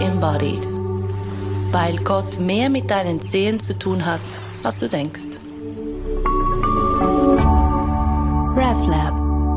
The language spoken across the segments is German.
Embodied. Weil Gott mehr mit deinen Zehen zu tun hat, als du denkst. RevLab.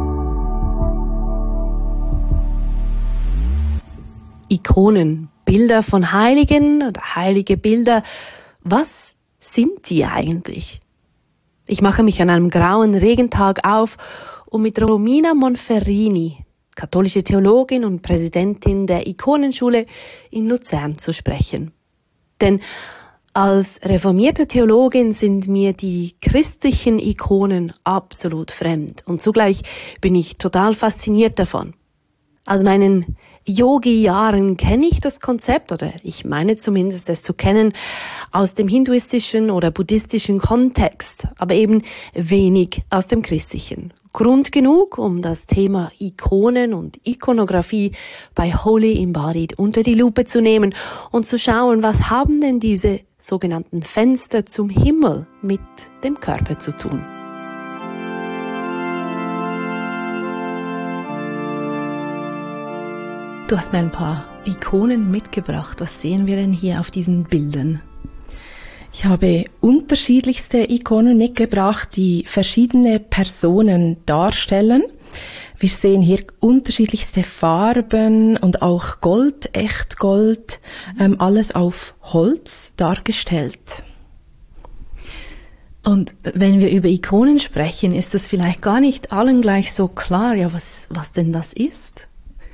Ikonen, Bilder von Heiligen oder heilige Bilder. Was sind die eigentlich? Ich mache mich an einem grauen Regentag auf, um mit Romina Monferrini, katholische Theologin und Präsidentin der Ikonenschule in Luzern, zu sprechen. Denn als reformierte Theologin sind mir die christlichen Ikonen absolut fremd und zugleich bin ich total fasziniert davon. Aus meinen Yogi-Jahren kenne ich das Konzept, oder ich meine zumindest es zu kennen, aus dem hinduistischen oder buddhistischen Kontext, aber eben wenig aus dem christlichen. Grund genug, um das Thema Ikonen und Ikonografie bei Holy Embodied unter die Lupe zu nehmen und zu schauen, was haben denn diese sogenannten Fenster zum Himmel mit dem Körper zu tun. Du hast mir ein paar Ikonen mitgebracht. Was sehen wir denn hier auf diesen Bildern? Ich habe unterschiedlichste Ikonen mitgebracht, die verschiedene Personen darstellen. Wir sehen hier unterschiedlichste Farben und auch Gold, Echtgold, alles auf Holz dargestellt. Und wenn wir über Ikonen sprechen, ist das vielleicht gar nicht allen gleich so klar, ja, was denn das ist?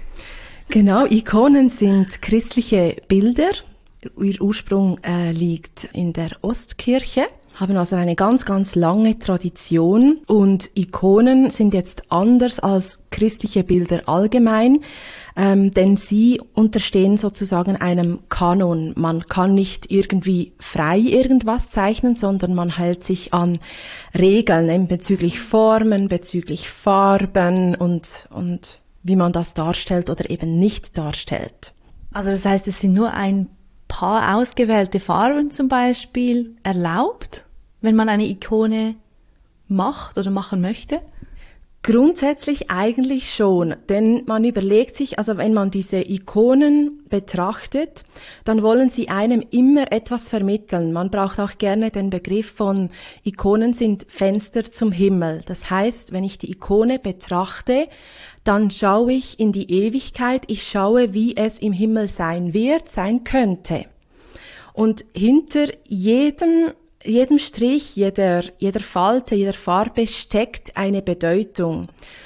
Genau, Ikonen sind christliche Bilder. Ihr Ursprung liegt in der Ostkirche, haben also eine ganz, ganz lange Tradition und Ikonen sind jetzt anders als christliche Bilder allgemein, denn sie unterstehen sozusagen einem Kanon. Man kann nicht irgendwie frei irgendwas zeichnen, sondern man hält sich an Regeln bezüglich Formen, bezüglich Farben und wie man das darstellt oder eben nicht darstellt. Also das heißt, es sind nur ein paar ausgewählte Farben zum Beispiel erlaubt, wenn man eine Ikone macht oder machen möchte? Grundsätzlich eigentlich schon, denn man überlegt sich, also wenn man diese Ikonen betrachtet, dann wollen sie einem immer etwas vermitteln. Man braucht auch gerne den Begriff von Ikonen sind Fenster zum Himmel. Das heißt, wenn ich die Ikone betrachte, dann schaue ich in die Ewigkeit, ich schaue, wie es im Himmel sein wird, sein könnte. Und hinter jedem Strich, jeder Falte, jeder Farbe steckt eine Bedeutung.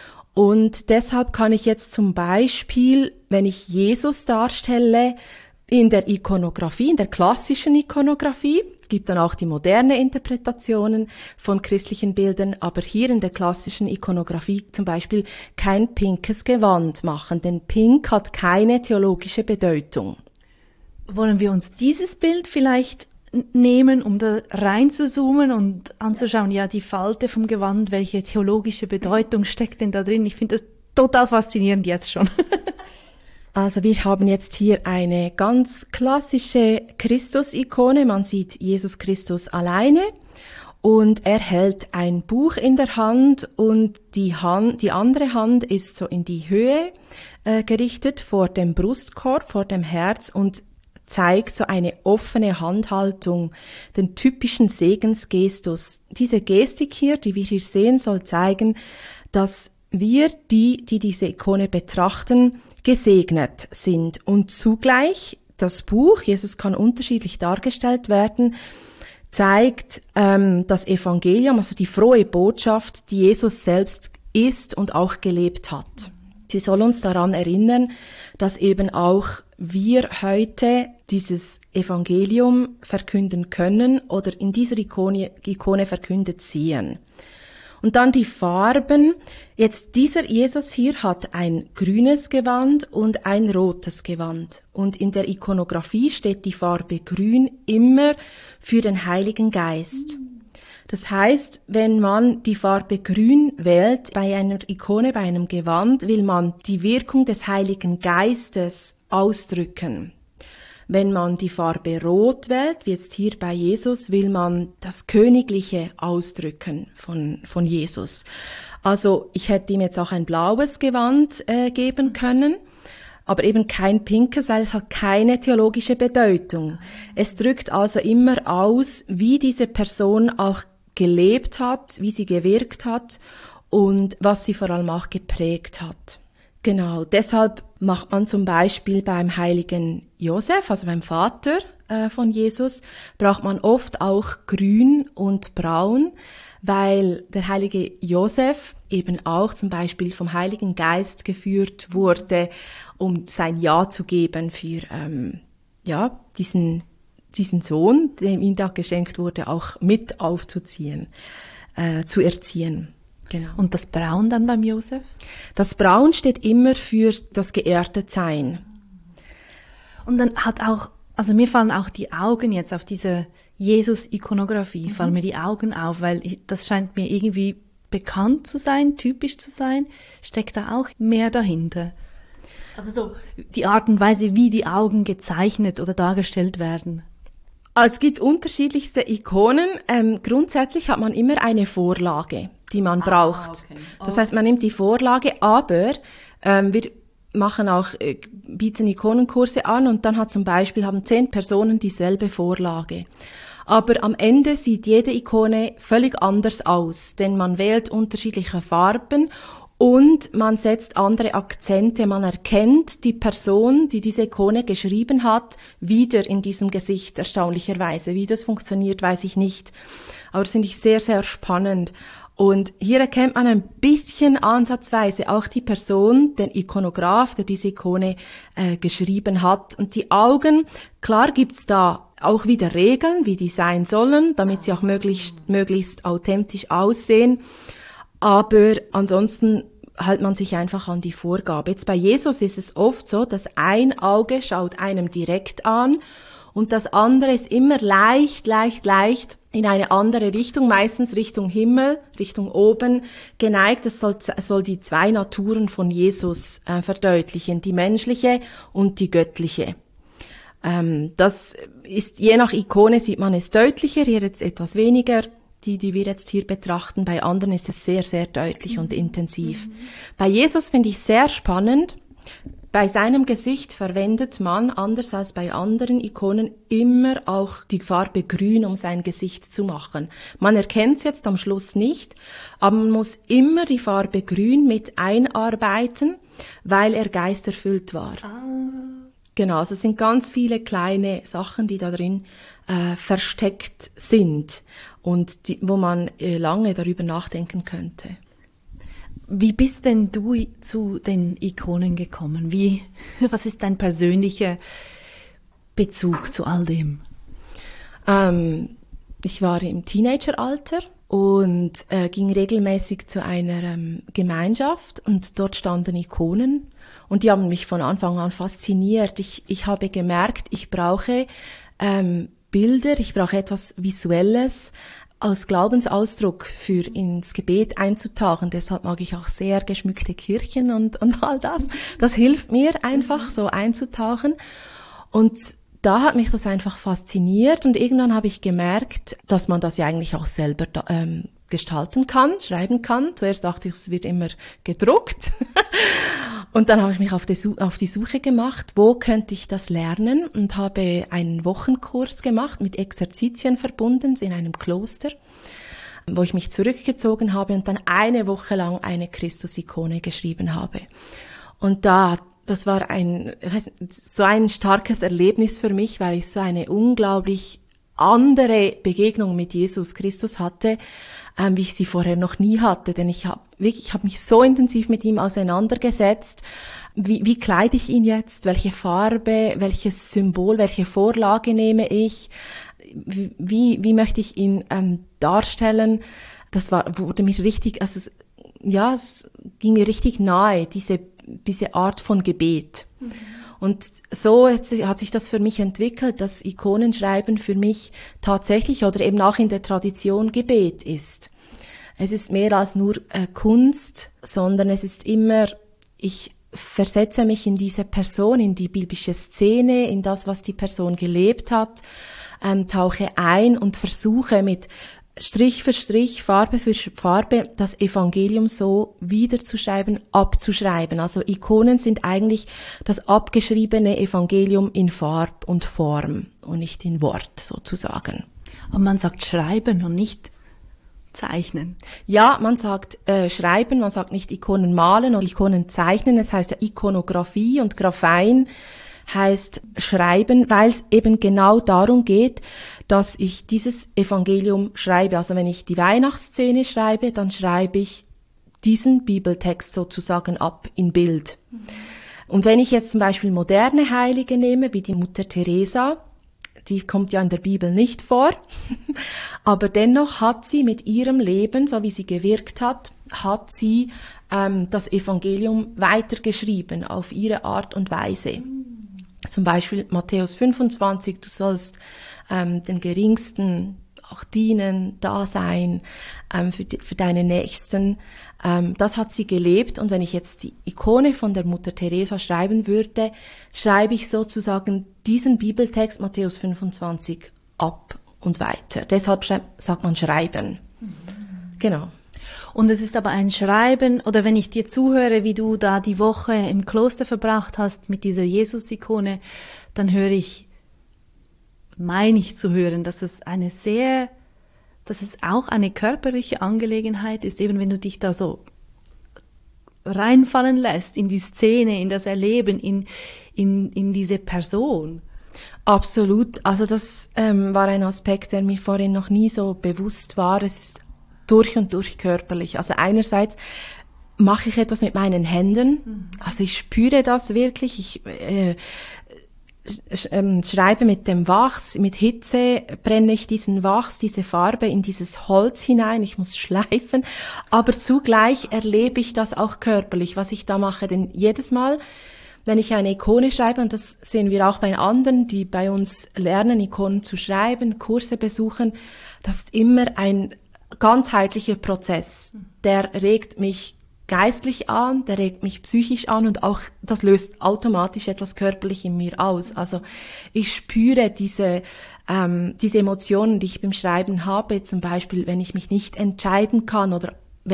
Und deshalb kann ich jetzt zum Beispiel, wenn ich Jesus darstelle, in der Ikonografie, in der klassischen Ikonografie, es gibt dann auch die moderne Interpretationen von christlichen Bildern, aber hier in der klassischen Ikonografie zum Beispiel kein pinkes Gewand machen, denn pink hat keine theologische Bedeutung. Wollen wir uns dieses Bild vielleicht nehmen, um da rein zu zoomen und anzuschauen, ja, die Falte vom Gewand, welche theologische Bedeutung steckt denn da drin? Ich finde das total faszinierend jetzt schon. Also wir haben jetzt hier eine ganz klassische Christus-Ikone. Man sieht Jesus Christus alleine und er hält ein Buch in der Hand und die andere Hand ist so in die Höhe gerichtet vor dem Brustkorb, vor dem Herz und zeigt so eine offene Handhaltung, den typischen Segensgestus. Diese Gestik hier, die wir hier sehen, soll zeigen, dass wir, die diese Ikone betrachten, gesegnet sind. Und zugleich das Buch, Jesus kann unterschiedlich dargestellt werden, zeigt das Evangelium, also die frohe Botschaft, die Jesus selbst ist und auch gelebt hat. Sie soll uns daran erinnern, dass eben auch wir heute dieses Evangelium verkünden können oder in dieser Ikone verkündet sehen. Und dann die Farben. Jetzt dieser Jesus hier hat ein grünes Gewand und ein rotes Gewand. Und in der Ikonografie steht die Farbe grün immer für den Heiligen Geist. Das heißt, wenn man die Farbe grün wählt bei einer Ikone, bei einem Gewand, will man die Wirkung des Heiligen Geistes ausdrücken. Wenn man die Farbe Rot wählt, wie jetzt hier bei Jesus, will man das Königliche ausdrücken von Jesus. Also ich hätte ihm jetzt auch ein blaues Gewand geben können. aber eben kein pinkes, weil es hat keine theologische Bedeutung. Es drückt also immer aus, wie diese Person auch gelebt hat, wie sie gewirkt hat und was sie vor allem auch geprägt hat. Genau, deshalb macht man zum Beispiel beim heiligen Josef, also beim Vater von Jesus, braucht man oft auch grün und braun, weil der heilige Josef eben auch zum Beispiel vom Heiligen Geist geführt wurde, um sein Ja zu geben für diesen Sohn, dem ihm da geschenkt wurde, auch mit aufzuziehen, zu erziehen. Genau. Und das Braun dann beim Josef? Das Braun steht immer für das Geerdetetsein. Und dann also mir fallen auch die Augen jetzt auf diese Jesus-Ikonografie, fallen mir die Augen auf, weil das scheint mir irgendwie bekannt zu sein, typisch zu sein. Steckt da auch mehr dahinter? Also so die Art und Weise, wie die Augen gezeichnet oder dargestellt werden. Es gibt unterschiedlichste Ikonen. Grundsätzlich hat man immer eine Vorlage, die man braucht. Okay. Das heißt, man nimmt die Vorlage, aber wir bieten Ikonenkurse an und dann haben 10 Personen dieselbe Vorlage. Aber am Ende sieht jede Ikone völlig anders aus, denn man wählt unterschiedliche Farben und man setzt andere Akzente. Man erkennt die Person, die diese Ikone geschrieben hat, wieder in diesem Gesicht, erstaunlicherweise. Wie das funktioniert, weiß ich nicht. Aber das finde ich sehr, sehr spannend. Und hier erkennt man ein bisschen ansatzweise auch die Person, den Ikonograf, der diese Ikone geschrieben hat. Und die Augen, klar gibt's da auch wieder Regeln, wie die sein sollen, damit sie auch möglichst authentisch aussehen. Aber ansonsten hält man sich einfach an die Vorgabe. Jetzt bei Jesus ist es oft so, dass ein Auge schaut einem direkt an und das andere ist immer leicht in eine andere Richtung, meistens Richtung Himmel, Richtung oben geneigt. Das soll die 2 Naturen von Jesus verdeutlichen, die menschliche und die göttliche. Das ist, je nach Ikone sieht man es deutlicher, hier jetzt etwas weniger. Die wir jetzt hier betrachten, bei anderen ist es sehr, sehr deutlich und intensiv. Bei Jesus finde ich sehr spannend, bei seinem Gesicht verwendet man, anders als bei anderen Ikonen, immer auch die Farbe Grün, um sein Gesicht zu machen. Man erkennt es jetzt am Schluss nicht, aber man muss immer die Farbe Grün mit einarbeiten, weil er geisterfüllt war. Genau, also es sind ganz viele kleine Sachen, die da drin versteckt sind und wo man lange darüber nachdenken könnte. Wie bist denn du zu den Ikonen gekommen? Was ist dein persönlicher Bezug zu all dem? Ich war im Teenageralter und ging regelmäßig zu einer Gemeinschaft und dort standen Ikonen und die haben mich von Anfang an fasziniert. Ich habe gemerkt, ich brauche Bilder, ich brauche etwas Visuelles als Glaubensausdruck für ins Gebet einzutauchen. Deshalb mag ich auch sehr geschmückte Kirchen und all das. Das hilft mir einfach, so einzutauchen. Und da hat mich das einfach fasziniert und irgendwann habe ich gemerkt, dass man das ja eigentlich auch selber gestalten kann, schreiben kann. Zuerst dachte ich, es wird immer gedruckt. Und dann habe ich mich auf die Suche gemacht, wo könnte ich das lernen und habe einen Wochenkurs gemacht, mit Exerzitien verbunden in einem Kloster, wo ich mich zurückgezogen habe und dann eine Woche lang eine Christus-Ikone geschrieben habe. Und das war so ein starkes Erlebnis für mich, weil ich so eine unglaublich andere Begegnung mit Jesus Christus hatte, wie ich sie vorher noch nie hatte, denn ich habe mich so intensiv mit ihm auseinandergesetzt. Wie kleide ich ihn jetzt? Welche Farbe, welches Symbol, welche Vorlage nehme ich? Wie möchte ich ihn darstellen? Das wurde mir richtig, es ging mir richtig nahe, diese Art von Gebet. Mhm. Und so hat sich das für mich entwickelt, dass Ikonenschreiben für mich tatsächlich oder eben auch in der Tradition Gebet ist. Es ist mehr als nur Kunst, sondern es ist immer, ich versetze mich in diese Person, in die biblische Szene, in das, was die Person gelebt hat, tauche ein und versuche mit Strich für Strich, Farbe für Farbe das Evangelium so wiederzuschreiben, abzuschreiben. Also Ikonen sind eigentlich das abgeschriebene Evangelium in Farb und Form und nicht in Wort sozusagen. Und man sagt schreiben und nicht zeichnen. Ja, man sagt schreiben, man sagt nicht Ikonen malen oder Ikonen zeichnen. Es heißt ja Ikonographie und Graphein heißt schreiben, weil es eben genau darum geht, dass ich dieses Evangelium schreibe. Also wenn ich die Weihnachtsszene schreibe, dann schreibe ich diesen Bibeltext sozusagen ab in Bild. Und wenn ich jetzt zum Beispiel moderne Heilige nehme, wie die Mutter Teresa, die kommt ja in der Bibel nicht vor, aber dennoch hat sie mit ihrem Leben, so wie sie gewirkt hat sie das Evangelium weitergeschrieben auf ihre Art und Weise. Zum Beispiel Matthäus 25, du sollst den Geringsten auch dienen, da sein, für deine Nächsten. Das hat sie gelebt, und wenn ich jetzt die Ikone von der Mutter Teresa schreiben würde, schreibe ich sozusagen diesen Bibeltext Matthäus 25 ab und weiter. Deshalb sagt man schreiben. Genau. Und es ist aber ein Schreiben, oder wenn ich dir zuhöre, wie du da die Woche im Kloster verbracht hast mit dieser Jesus-Ikone, dann meine ich zu hören, dass es auch eine körperliche Angelegenheit ist, eben wenn du dich da so reinfallen lässt in die Szene, in das Erleben, in diese Person. Absolut. Also das war ein Aspekt, der mir vorhin noch nie so bewusst war. Es ist durch und durch körperlich. Also einerseits mache ich etwas mit meinen Händen. Also ich spüre das wirklich. Ich schreibe mit dem Wachs, mit Hitze brenne ich diesen Wachs, diese Farbe in dieses Holz hinein. Ich muss schleifen. Aber zugleich erlebe ich das auch körperlich, was ich da mache. Denn jedes Mal, wenn ich eine Ikone schreibe, und das sehen wir auch bei anderen, die bei uns lernen, Ikonen zu schreiben, Kurse besuchen, das ist immer ein ganzheitlicher Prozess. Der regt mich geistlich an, der regt mich psychisch an, und auch das löst automatisch etwas körperlich in mir aus. Also ich spüre diese Emotionen, die ich beim Schreiben habe, zum Beispiel, wenn ich mich nicht entscheiden kann oder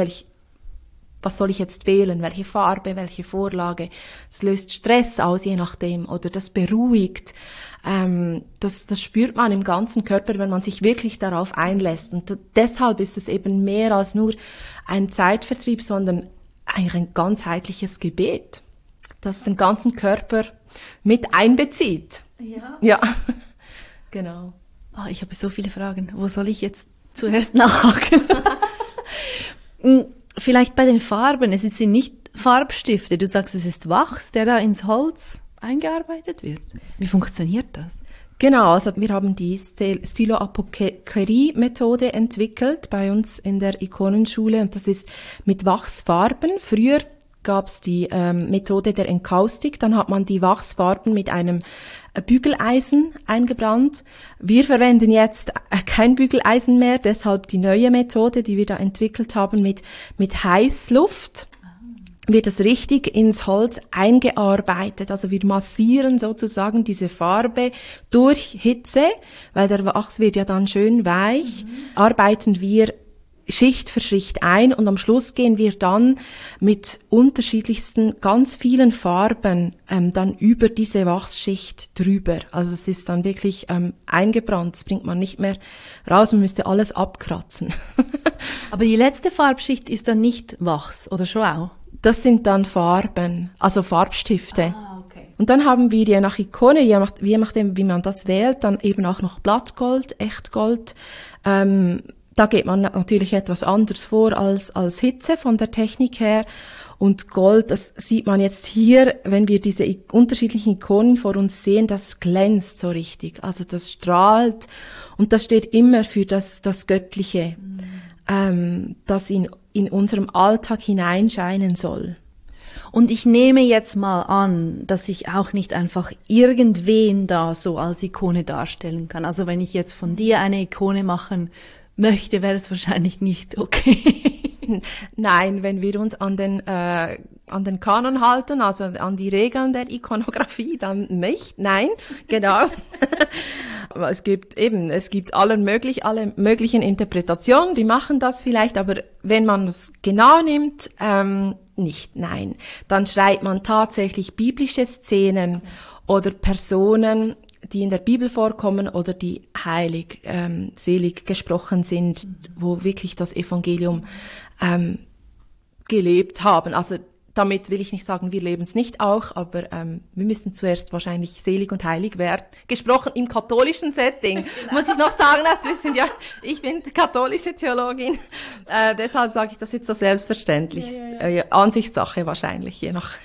was soll ich jetzt wählen, welche Farbe, welche Vorlage. Das löst Stress aus, je nachdem, oder das beruhigt. Das spürt man im ganzen Körper, wenn man sich wirklich darauf einlässt. Und deshalb ist es eben mehr als nur ein Zeitvertrieb, sondern eigentlich ein ganzheitliches Gebet, das den ganzen Körper mit einbezieht. Ja. Genau. Oh, ich habe so viele Fragen. Wo soll ich jetzt zuerst nachhaken? Vielleicht bei den Farben. Es sind nicht Farbstifte. Du sagst, es ist Wachs, der da ins Holz eingearbeitet wird. Wie funktioniert das? Genau, also wir haben die Stylo-Apokerie-Methode entwickelt bei uns in der Ikonenschule, und das ist mit Wachsfarben. Früher gab es die Methode der Enkaustik, dann hat man die Wachsfarben mit einem Bügeleisen eingebrannt. Wir verwenden jetzt kein Bügeleisen mehr, deshalb die neue Methode, die wir da entwickelt haben, mit Heißluft. Wird es richtig ins Holz eingearbeitet. Also wir massieren sozusagen diese Farbe durch Hitze, weil der Wachs wird ja dann schön weich, arbeiten wir Schicht für Schicht ein, und am Schluss gehen wir dann mit unterschiedlichsten, ganz vielen Farben dann über diese Wachsschicht drüber. Also es ist dann wirklich eingebrannt, das bringt man nicht mehr raus, man müsste alles abkratzen. Aber die letzte Farbschicht ist dann nicht Wachs, oder schon auch? Das sind dann Farben, also Farbstifte. Ah, okay. Und dann haben wir je nach Ikone, je nachdem, wie man das wählt, dann eben auch noch Blattgold, Echtgold. Da geht man natürlich etwas anders vor als Hitze von der Technik her. Und Gold, das sieht man jetzt hier, wenn wir diese unterschiedlichen Ikonen vor uns sehen, das glänzt so richtig. Also das strahlt, und das steht immer für das Göttliche, das in unserem Alltag hineinscheinen soll. Und ich nehme jetzt mal an, dass ich auch nicht einfach irgendwen da so als Ikone darstellen kann. Also wenn ich jetzt von dir eine Ikone machen möchte, wäre es wahrscheinlich nicht okay. Nein, wenn wir uns an den Kanon halten, also an die Regeln der Ikonografie, dann nicht. Nein, genau. Es gibt alle möglichen Interpretationen, die machen das vielleicht, aber wenn man es genau nimmt, nicht, nein. Dann schreibt man tatsächlich biblische Szenen oder Personen, die in der Bibel vorkommen oder die heilig, selig gesprochen sind, wo wirklich das Evangelium gelebt haben. Also damit will ich nicht sagen, wir leben es nicht auch, aber wir müssen zuerst wahrscheinlich selig und heilig werden. Gesprochen im katholischen Setting, genau. Muss ich noch sagen, das wissen ja, ich bin katholische Theologin, deshalb sage ich das jetzt so selbstverständlich. Ja. Ansichtssache wahrscheinlich, je nach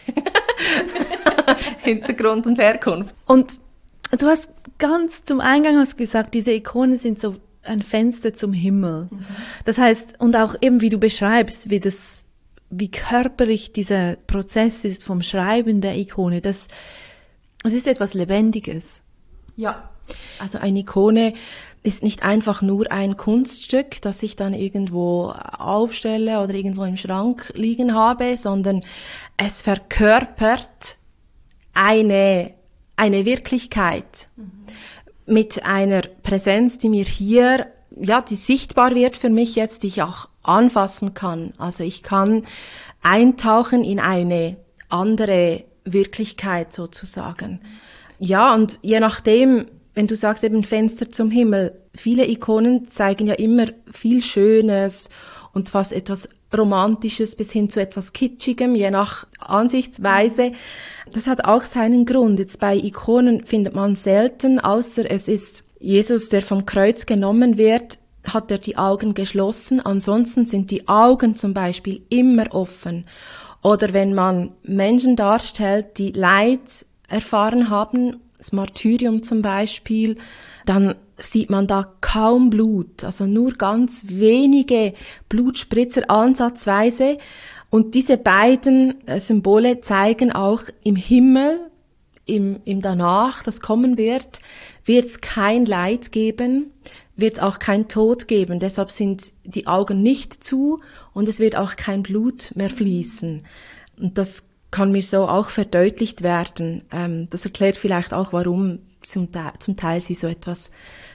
Hintergrund und Herkunft. Und du hast ganz zum Eingang gesagt, diese Ikonen sind so ein Fenster zum Himmel. Mhm. Das heißt, und auch eben wie du beschreibst, wie körperlich dieser Prozess ist vom Schreiben der Ikone, es ist etwas Lebendiges. Ja, also eine Ikone ist nicht einfach nur ein Kunststück, das ich dann irgendwo aufstelle oder irgendwo im Schrank liegen habe, sondern es verkörpert eine Wirklichkeit mit einer Präsenz, die mir hier, die sichtbar wird für mich jetzt, die ich auch anfassen kann. Also ich kann eintauchen in eine andere Wirklichkeit sozusagen. Ja, und je nachdem, wenn du sagst eben Fenster zum Himmel, viele Ikonen zeigen ja immer viel Schönes und fast etwas Romantisches bis hin zu etwas Kitschigem, je nach Ansichtsweise. Das hat auch seinen Grund. Jetzt bei Ikonen findet man selten, außer es ist Jesus, der vom Kreuz genommen wird, hat er die Augen geschlossen. Ansonsten sind die Augen zum Beispiel immer offen. Oder wenn man Menschen darstellt, die Leid erfahren haben, das Martyrium zum Beispiel, dann sieht man da kaum Blut, also nur ganz wenige Blutspritzer ansatzweise. Und diese beiden Symbole zeigen auch im Himmel, im Danach, das kommen wird es kein Leid geben, wird es auch kein Tod geben. Deshalb sind die Augen nicht zu und es wird auch kein Blut mehr fließen. Und das kann mir so auch verdeutlicht werden. Das erklärt vielleicht auch, warum zum Teil sie so etwas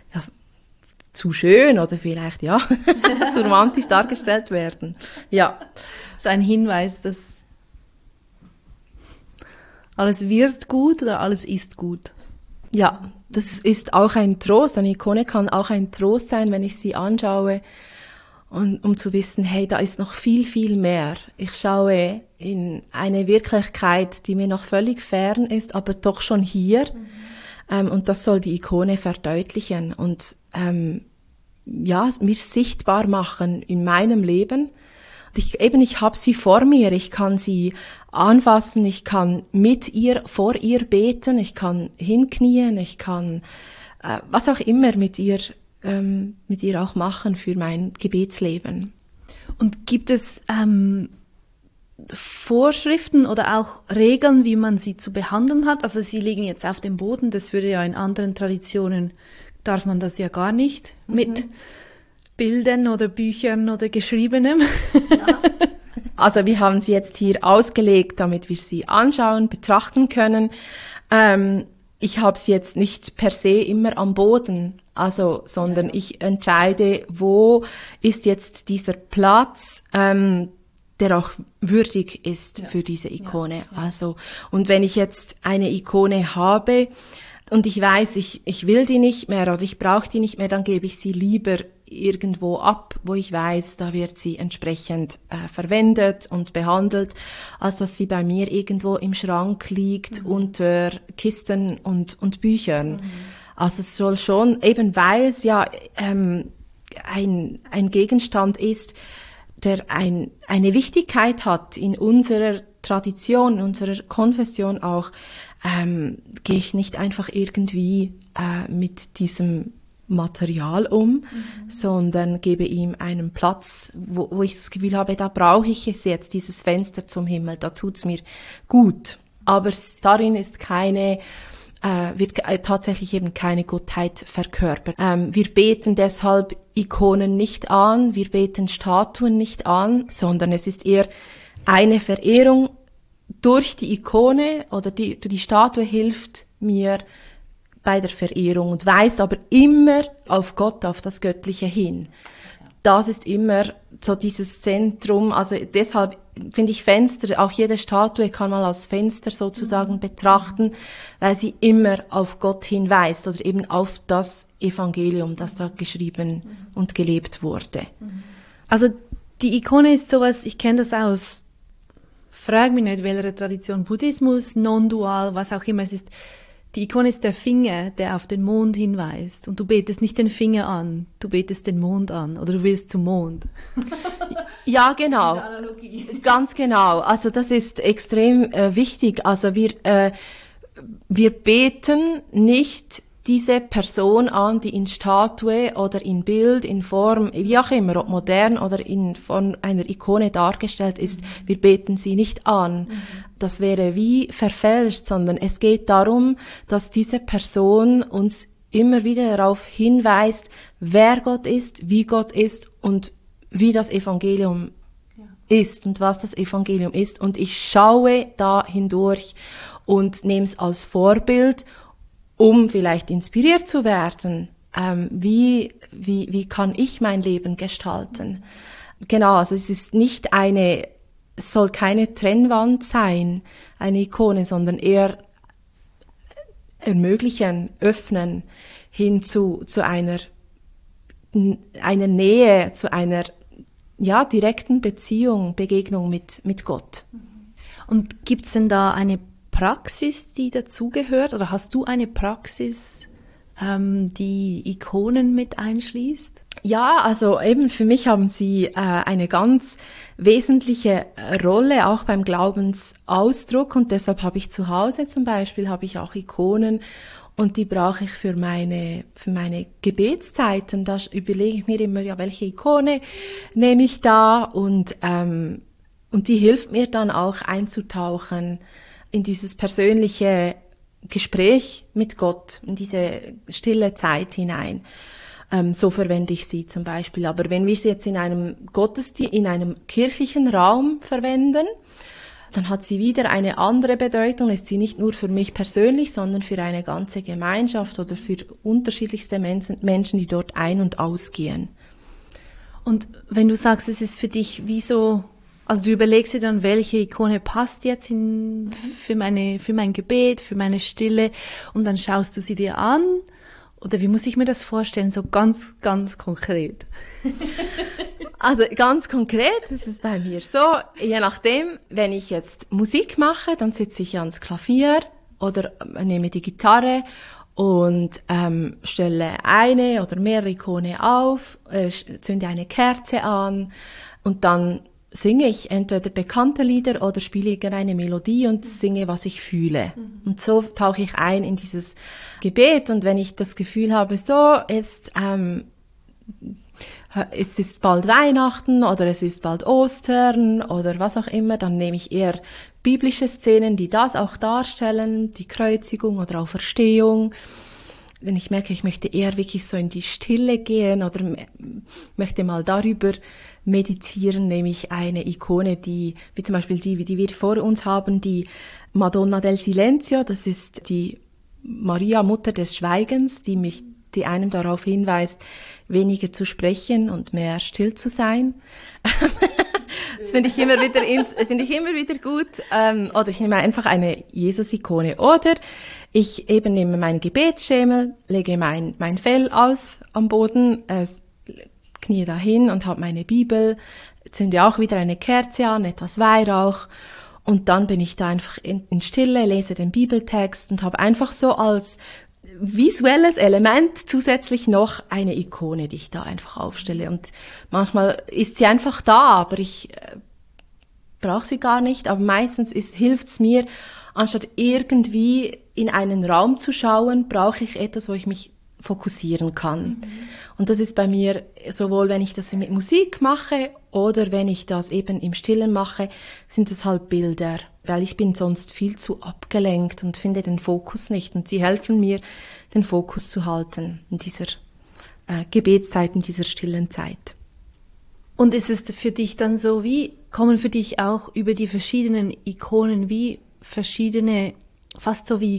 zu schön oder vielleicht zu romantisch dargestellt werden. Ja, so ein Hinweis, dass alles wird gut oder alles ist gut. Ja, das ist auch ein Trost. Eine Ikone kann auch ein Trost sein, wenn ich sie anschaue, und um zu wissen, hey, da ist noch viel, viel mehr. Ich schaue in eine Wirklichkeit, die mir noch völlig fern ist, aber doch schon hier. Und das soll die Ikone verdeutlichen und mir sichtbar machen in meinem Leben. Ich habe sie vor mir, ich kann sie anfassen, ich kann vor ihr beten, ich kann hinknien, ich kann was auch immer mit ihr auch machen für mein Gebetsleben. Und gibt es Vorschriften oder auch Regeln, wie man sie zu behandeln hat? Also sie liegen jetzt auf dem Boden, das würde ja in anderen Traditionen, darf man das ja gar nicht mit Bildern oder Büchern oder Geschriebenem. Ja. Also wir haben sie jetzt hier ausgelegt, damit wir sie anschauen, betrachten können. Ich habe sie jetzt nicht per se immer am Boden, sondern ich entscheide, wo ist jetzt dieser Platz, der auch würdig ist für diese Ikone. Ja. Und wenn ich jetzt eine Ikone habe und ich weiß, ich will die nicht mehr oder ich brauche die nicht mehr, dann gebe ich sie lieber irgendwo ab, wo ich weiß, da wird sie entsprechend verwendet und behandelt, als dass sie bei mir irgendwo im Schrank liegt unter Kisten und Büchern. Also es soll schon, eben weil es ja ein Gegenstand ist, der eine Wichtigkeit hat in unserer Tradition, in unserer Konfession auch, gehe ich nicht einfach irgendwie mit diesem Material sondern gebe ihm einen Platz, wo ich das Gefühl habe, da brauche ich es jetzt, dieses Fenster zum Himmel, da tut's mir gut. Aber darin ist wird tatsächlich eben keine Gottheit verkörpert. Wir beten deshalb Ikonen nicht an, wir beten Statuen nicht an, sondern es ist eher eine Verehrung durch die Ikone oder die Statue hilft mir, bei der Verehrung und weist aber immer auf Gott, auf das Göttliche hin. Das ist immer so dieses Zentrum, also deshalb finde ich Fenster, auch jede Statue kann man als Fenster sozusagen betrachten, weil sie immer auf Gott hinweist oder eben auf das Evangelium, das da geschrieben und gelebt wurde. Also die Ikone ist sowas, ich kenne das aus, frag mich nicht, welche Tradition, Buddhismus, non-dual, was auch immer es ist. Die Ikone ist der Finger, der auf den Mond hinweist. Und du betest nicht den Finger an, du betest den Mond an. Oder du willst zum Mond. Ja, genau. Ganz genau. Also das ist extrem wichtig. Also wir beten nicht diese Person an, die in Statue oder in Bild, in Form, wie auch immer, ob modern oder in Form einer Ikone dargestellt ist. Wir beten sie nicht an. Das wäre wie verfälscht, sondern es geht darum, dass diese Person uns immer wieder darauf hinweist, wer Gott ist, wie Gott ist und wie das Evangelium ist und was das Evangelium ist. Und ich schaue da hindurch und nehme es als Vorbild, um vielleicht inspiriert zu werden. Wie kann ich mein Leben gestalten? Genau, also es ist nicht es soll keine Trennwand sein, eine Ikone, sondern eher ermöglichen, öffnen hin zu einer Nähe, zu einer direkten Begegnung mit Gott. Und gibt's denn da eine Praxis, die dazugehört? Oder hast du eine Praxis, die Ikonen mit einschließt? Ja, also eben für mich haben sie eine ganz wesentliche Rolle, auch beim Glaubensausdruck. Und deshalb habe ich zu Hause zum Beispiel auch Ikonen. Und die brauche ich für meine Gebetszeiten. Da überlege ich mir immer, welche Ikone nehme ich da? Und die hilft mir dann auch einzutauchen in dieses persönliche Gespräch mit Gott, in diese stille Zeit hinein. So verwende ich sie zum Beispiel. Aber wenn wir sie jetzt in einem kirchlichen Raum verwenden, dann hat sie wieder eine andere Bedeutung. Ist sie nicht nur für mich persönlich, sondern für eine ganze Gemeinschaft oder für unterschiedlichste Menschen, die dort ein- und ausgehen. Und wenn du sagst, es ist für dich wie so, also du überlegst dir dann, welche Ikone passt jetzt für mein Gebet, für meine Stille, und dann schaust du sie dir an. Oder wie muss ich mir das vorstellen, so ganz, ganz konkret? Also ganz konkret ist es bei mir so, je nachdem, wenn ich jetzt Musik mache, dann sitze ich ans Klavier oder nehme die Gitarre und stelle eine oder mehrere Ikone auf, zünde eine Kerze an und dann singe ich entweder bekannte Lieder oder spiele irgendeine Melodie und singe, was ich fühle. Und so tauche ich ein in dieses Gebet. Und wenn ich das Gefühl habe, es ist bald Weihnachten oder es ist bald Ostern oder was auch immer, dann nehme ich eher biblische Szenen, die das auch darstellen, die Kreuzigung oder Auferstehung. Wenn ich merke, ich möchte eher wirklich so in die Stille gehen oder möchte mal darüber meditieren, nehme ich eine Ikone, wie zum Beispiel die wir vor uns haben, die Madonna del Silenzio, das ist die Maria, Mutter des Schweigens, die einem darauf hinweist, weniger zu sprechen und mehr still zu sein. Das finde ich immer wieder gut. Oder ich nehme einfach eine Jesus-Ikone. Oder ich eben nehme meinen Gebetsschemel, lege mein Fell aus am Boden, knie dahin und habe meine Bibel, zünde auch wieder eine Kerze an, etwas Weihrauch. Und dann bin ich da einfach in Stille, lese den Bibeltext und habe einfach so als visuelles Element zusätzlich noch eine Ikone, die ich da einfach aufstelle. Und manchmal ist sie einfach da, aber ich brauche sie gar nicht. Aber meistens hilft es mir, anstatt irgendwie in einen Raum zu schauen, brauche ich etwas, wo ich mich fokussieren kann. Und das ist bei mir sowohl, wenn ich das mit Musik mache oder wenn ich das eben im Stillen mache, sind es halt Bilder, weil ich bin sonst viel zu abgelenkt und finde den Fokus nicht. Und sie helfen mir, den Fokus zu halten in dieser Gebetszeit, in dieser stillen Zeit. Und ist es für dich dann so, kommen für dich auch über die verschiedenen Ikonen wie verschiedene, fast so wie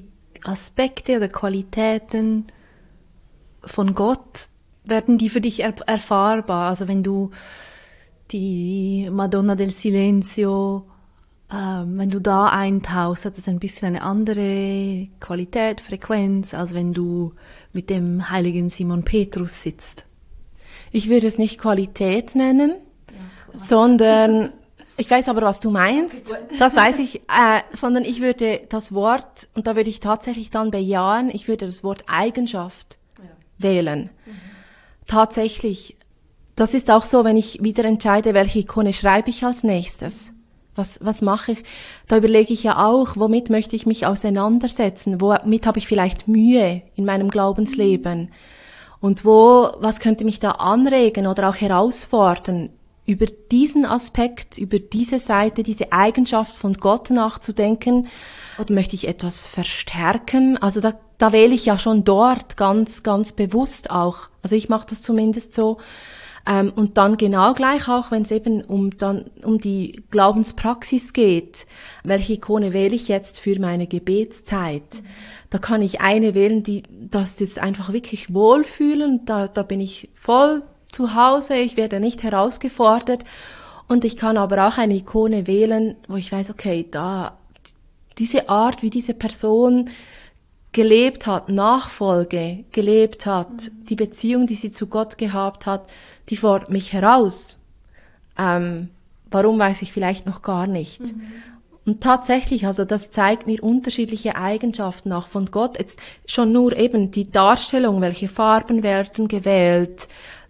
Aspekte oder Qualitäten von Gott, werden die für dich erfahrbar? Also wenn du die Madonna del Silenzio, wenn du da eintauchst, hat es ein bisschen eine andere Qualität, Frequenz, als wenn du mit dem heiligen Simon Petrus sitzt. Ich würde es nicht Qualität nennen, sondern, ich weiß aber, was du meinst, das weiß ich, sondern ich würde das Wort, und da würde ich tatsächlich dann bejahen, ich würde das Wort Eigenschaft wählen. Tatsächlich, das ist auch so, wenn ich wieder entscheide, welche Ikone schreibe ich als nächstes. Was mache ich? Da überlege ich ja auch, womit möchte ich mich auseinandersetzen? Womit habe ich vielleicht Mühe in meinem Glaubensleben? Und was könnte mich da anregen oder auch herausfordern, über diesen Aspekt, über diese Seite, diese Eigenschaft von Gott nachzudenken? Oder möchte ich etwas verstärken? Also da wähle ich ja schon dort ganz, ganz bewusst auch. Also ich mache das zumindest so. Und dann genau gleich auch, wenn es eben um die Glaubenspraxis geht, welche Ikone wähle ich jetzt für meine Gebetszeit? Da kann ich eine wählen, das einfach wirklich wohlfühlen, da bin ich voll zu Hause, ich werde nicht herausgefordert. Und ich kann aber auch eine Ikone wählen, wo ich weiß, okay, diese Art, wie diese Person gelebt hat, Nachfolge gelebt hat, die Beziehung, die sie zu Gott gehabt hat, die fordert mich heraus. Warum, weiß ich vielleicht noch gar nicht. Und tatsächlich, also das zeigt mir unterschiedliche Eigenschaften auch von Gott. Jetzt schon nur eben die Darstellung, welche Farben werden gewählt,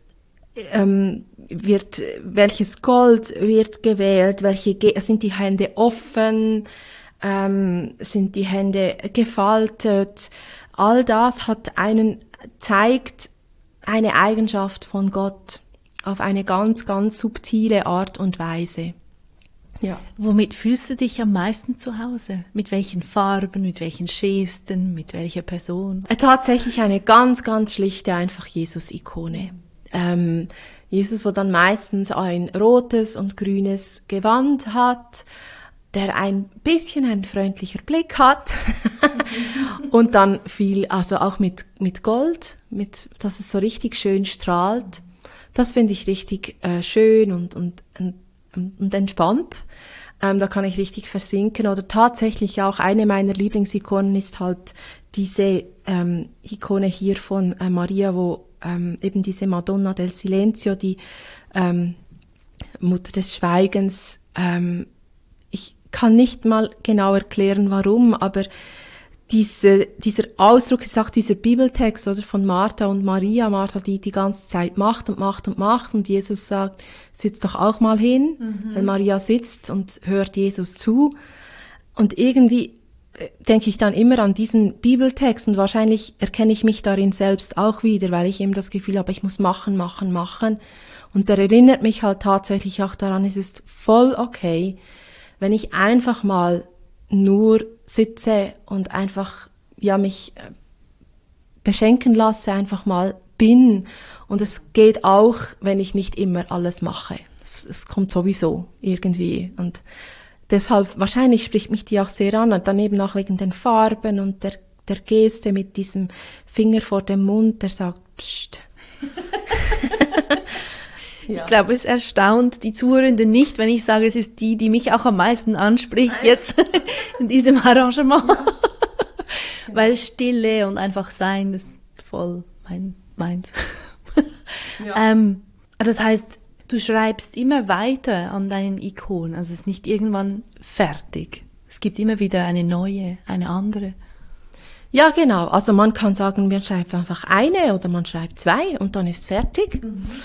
welches Gold wird gewählt, sind die Hände offen, sind die Hände gefaltet. All das zeigt eine Eigenschaft von Gott auf eine ganz, ganz subtile Art und Weise. Ja. Womit fühlst du dich am meisten zu Hause? Mit welchen Farben, mit welchen Gesten, mit welcher Person? Tatsächlich eine ganz, ganz schlichte, einfach Jesus-Ikone. Jesus, wo dann meistens ein rotes und grünes Gewand hat, der ein bisschen einen freundlicher Blick hat und dann viel, also auch mit Gold, dass es so richtig schön strahlt. Das finde ich richtig schön und entspannt. Da kann ich richtig versinken. Oder tatsächlich auch eine meiner Lieblingsikonen ist halt diese Ikone hier von Maria, wo eben diese Madonna del Silenzio, die Mutter des Schweigens, ich kann nicht mal genau erklären, warum, aber dieser Ausdruck ist auch dieser Bibeltext oder von Martha und Maria. Martha, die ganze Zeit macht und Jesus sagt, sitz doch auch mal hin. Weil Maria sitzt und hört Jesus zu. Und irgendwie denke ich dann immer an diesen Bibeltext und wahrscheinlich erkenne ich mich darin selbst auch wieder, weil ich eben das Gefühl habe, ich muss machen. Und der erinnert mich halt tatsächlich auch daran, es ist voll okay, wenn ich einfach mal nur sitze und einfach mich beschenken lasse, einfach mal bin. Und es geht auch, wenn ich nicht immer alles mache. Es kommt sowieso irgendwie. Und deshalb, wahrscheinlich spricht mich die auch sehr an. Und dann eben auch wegen den Farben und der Geste mit diesem Finger vor dem Mund, der sagt, Psst. Ich glaube, es erstaunt die Zuhörenden nicht, wenn ich sage, es ist die mich auch am meisten anspricht jetzt in diesem Arrangement. Weil Stille und einfach sein, das ist voll meins. Ja. Das heißt, du schreibst immer weiter an deinen Ikonen, also es ist nicht irgendwann fertig. Es gibt immer wieder eine neue, eine andere. Ja, genau. Also man kann sagen, man schreibt einfach eine oder man schreibt zwei und dann ist fertig.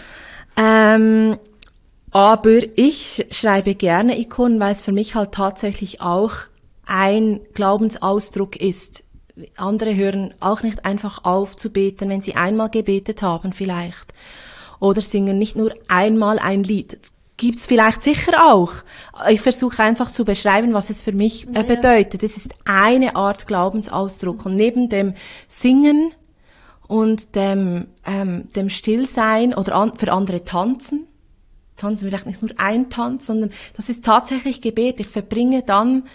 Aber ich schreibe gerne Ikonen, weil es für mich halt tatsächlich auch ein Glaubensausdruck ist. Andere hören auch nicht einfach auf zu beten, wenn sie einmal gebetet haben vielleicht. Oder singen nicht nur einmal ein Lied. Gibt's vielleicht sicher auch. Ich versuche einfach zu beschreiben, was es für mich bedeutet. Es ist eine Art Glaubensausdruck. Und neben dem Singen und dem Stillsein oder für andere tanzen vielleicht nicht nur ein Tanz, sondern das ist tatsächlich Gebet. Ich verbringe dann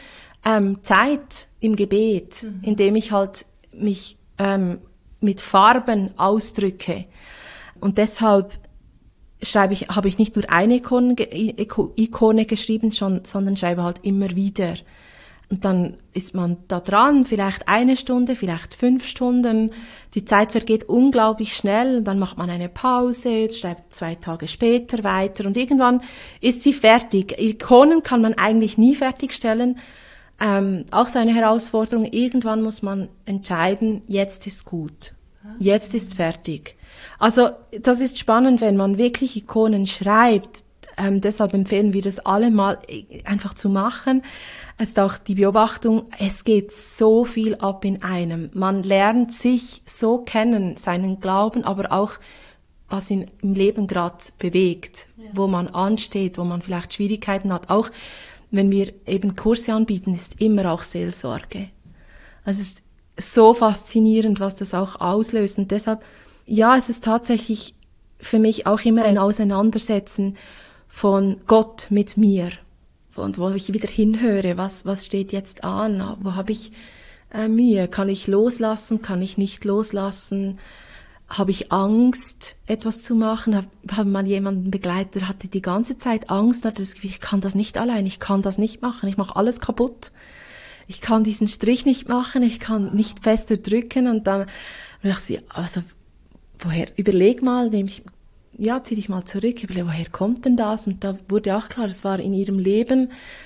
Zeit im Gebet, indem ich halt mich mit Farben ausdrücke. Und deshalb habe ich nicht nur eine Ikone geschrieben, sondern schreibe halt immer wieder. Und dann ist man da dran, vielleicht 1 Stunde, vielleicht 5 Stunden. Die Zeit vergeht unglaublich schnell. Und dann macht man eine Pause, schreibt 2 Tage später weiter. Und irgendwann ist sie fertig. Ikonen kann man eigentlich nie fertigstellen. Auch so eine Herausforderung. Irgendwann muss man entscheiden, jetzt ist gut. Jetzt ist fertig. Also das ist spannend, wenn man wirklich Ikonen schreibt. Deshalb empfehlen wir das alle mal einfach zu machen. Es ist auch die Beobachtung, es geht so viel ab in einem. Man lernt sich so kennen, seinen Glauben, aber auch, was ihn im Leben gerade bewegt, wo man ansteht, wo man vielleicht Schwierigkeiten hat. Auch wenn wir eben Kurse anbieten, ist immer auch Seelsorge. Also es ist so faszinierend, was das auch auslöst. Und deshalb, ja, es ist tatsächlich für mich auch immer ein Auseinandersetzen von Gott mit mir. Und wo ich wieder hinhöre, was steht jetzt an, wo habe ich Mühe, kann ich loslassen, kann ich nicht loslassen, habe ich Angst, etwas zu machen, habe mal jemanden begleitet, der hatte die ganze Zeit Angst, hatte das Gefühl, ich kann das nicht allein, ich kann das nicht machen, ich mache alles kaputt, ich kann diesen Strich nicht machen, ich kann nicht fester drücken und dann dachte ich, also überleg mal, zieh dich mal zurück, woher kommt denn das? Und da wurde auch klar, es war in ihrem Leben,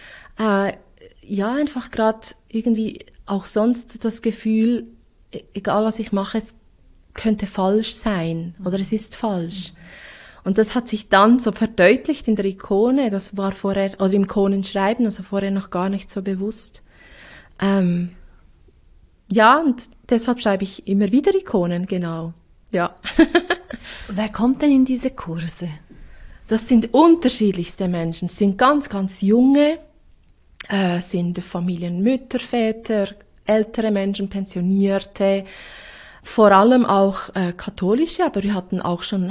einfach gerade irgendwie auch sonst das Gefühl, egal was ich mache, es könnte falsch sein oder es ist falsch. Und das hat sich dann so verdeutlicht in der Ikone, das war vorher, oder im Ikonenschreiben, also vorher noch gar nicht so bewusst. Und deshalb schreibe ich immer wieder Ikonen, genau. Ja. Wer kommt denn in diese Kurse? Das sind unterschiedlichste Menschen. Es sind ganz, ganz junge, sind Familienmütter, Väter, ältere Menschen, Pensionierte, vor allem auch katholische, aber wir hatten auch schon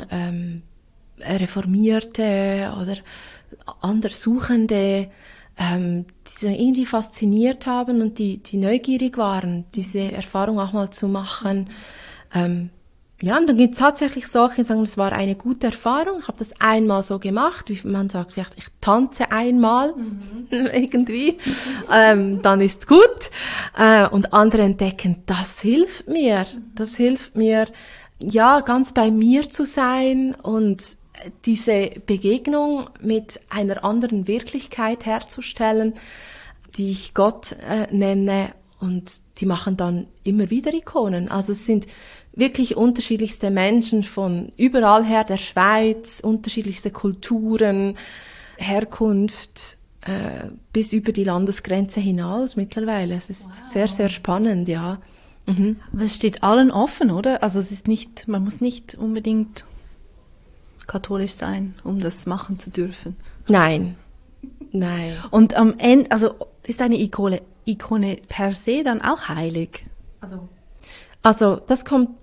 Reformierte oder Anderssuchende, die sich irgendwie fasziniert haben und die neugierig waren, diese Erfahrung auch mal zu machen. Und dann gibt es tatsächlich solche, die sagen, es war eine gute Erfahrung, ich habe das einmal so gemacht, wie man sagt, vielleicht ich tanze einmal irgendwie, dann ist gut. Und andere entdecken, das hilft mir, ganz bei mir zu sein und diese Begegnung mit einer anderen Wirklichkeit herzustellen, die ich Gott nenne, und die machen dann immer wieder Ikonen. Also es sind wirklich unterschiedlichste Menschen von überall her, der Schweiz, unterschiedlichste Kulturen, Herkunft, bis über die Landesgrenze hinaus mittlerweile. Es ist sehr, sehr spannend, ja. Mhm. Aber es steht allen offen, oder? Also es ist nicht, man muss nicht unbedingt katholisch sein, um das machen zu dürfen. Nein. Und am Ende, also ist eine Ikone per se dann auch heilig? Also das kommt,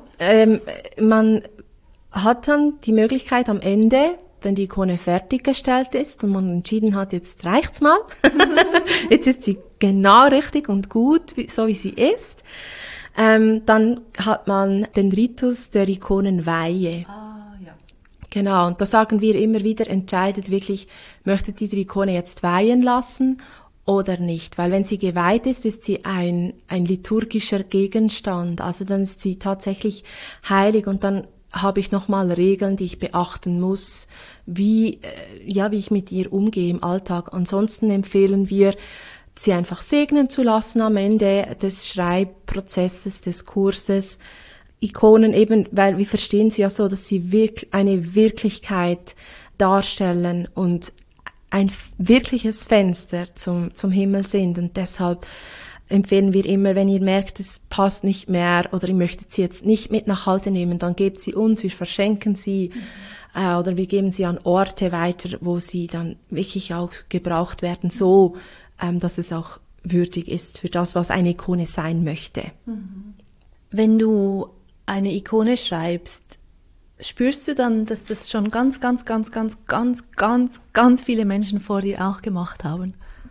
man hat dann die Möglichkeit am Ende, wenn die Ikone fertiggestellt ist und man entschieden hat, jetzt reicht's mal, jetzt ist sie genau richtig und gut, so wie sie ist, dann hat man den Ritus der Ikonenweihe. Genau, und da sagen wir immer wieder, entscheidet wirklich, möchtet ihr die Ikone jetzt weihen lassen oder nicht? Weil wenn sie geweiht ist, ist sie ein liturgischer Gegenstand. Also dann ist sie tatsächlich heilig und dann habe ich nochmal Regeln, die ich beachten muss, wie ich mit ihr umgehe im Alltag. Ansonsten empfehlen wir, sie einfach segnen zu lassen am Ende des Schreibprozesses, des Kurses. Ikonen eben, weil wir verstehen sie ja so, dass sie eine Wirklichkeit darstellen und ein wirkliches Fenster zum Himmel sind. Und deshalb empfehlen wir immer, wenn ihr merkt, es passt nicht mehr oder ihr möchtet sie jetzt nicht mit nach Hause nehmen, dann gebt sie uns, wir verschenken sie oder wir geben sie an Orte weiter, wo sie dann wirklich auch gebraucht werden, so dass es auch würdig ist für das, was eine Ikone sein möchte. Wenn du eine Ikone schreibst, spürst du dann, dass das schon ganz viele Menschen vor dir auch gemacht haben?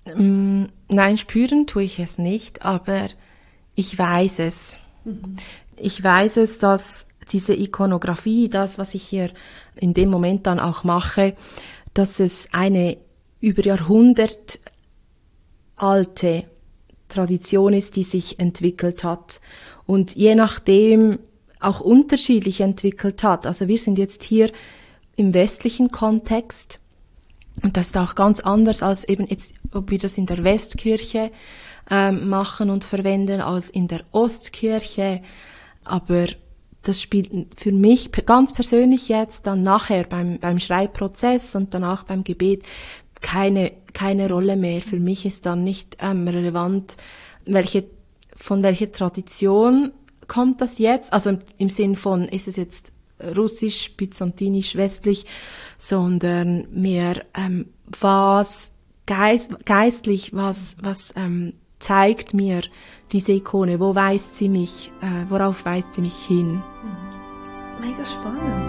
Nein, spüren tue ich es nicht, aber ich weiß es. Ich weiß es, dass diese Ikonografie, das, was ich hier in dem Moment dann auch mache, dass es eine über Jahrhundert alte Tradition ist, die sich entwickelt hat und je nachdem auch unterschiedlich entwickelt hat. Also wir sind jetzt hier im westlichen Kontext und das ist auch ganz anders als eben jetzt, ob wir das in der Westkirche machen und verwenden, als in der Ostkirche. Aber das spielt für mich ganz persönlich jetzt dann nachher beim Schreibprozess und danach beim Gebet keine Rolle mehr. Für mich ist dann nicht relevant, von welcher Tradition kommt das jetzt, also im Sinn von, ist es jetzt russisch, byzantinisch, westlich, sondern mehr was geistlich, was zeigt mir diese Ikone, worauf weist sie mich hin. Mega spannend.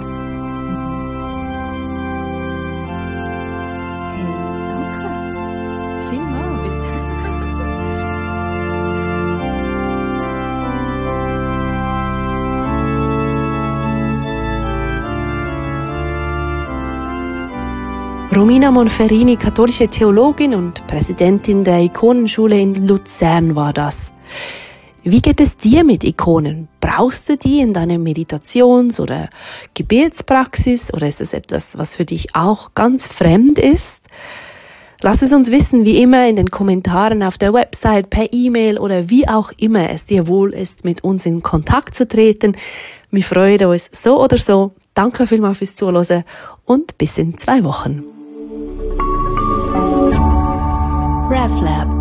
Danke. Vielmals. Romina Monferrini, katholische Theologin und Präsidentin der Ikonenschule in Luzern war das. Wie geht es dir mit Ikonen? Brauchst du die in deiner Meditations- oder Gebetspraxis oder ist es etwas, was für dich auch ganz fremd ist? Lass es uns wissen, wie immer in den Kommentaren auf der Website, per E-Mail oder wie auch immer es dir wohl ist, mit uns in Kontakt zu treten. Wir freuen uns so oder so. Danke vielmals fürs Zuhören und bis in 2 Wochen. RevLab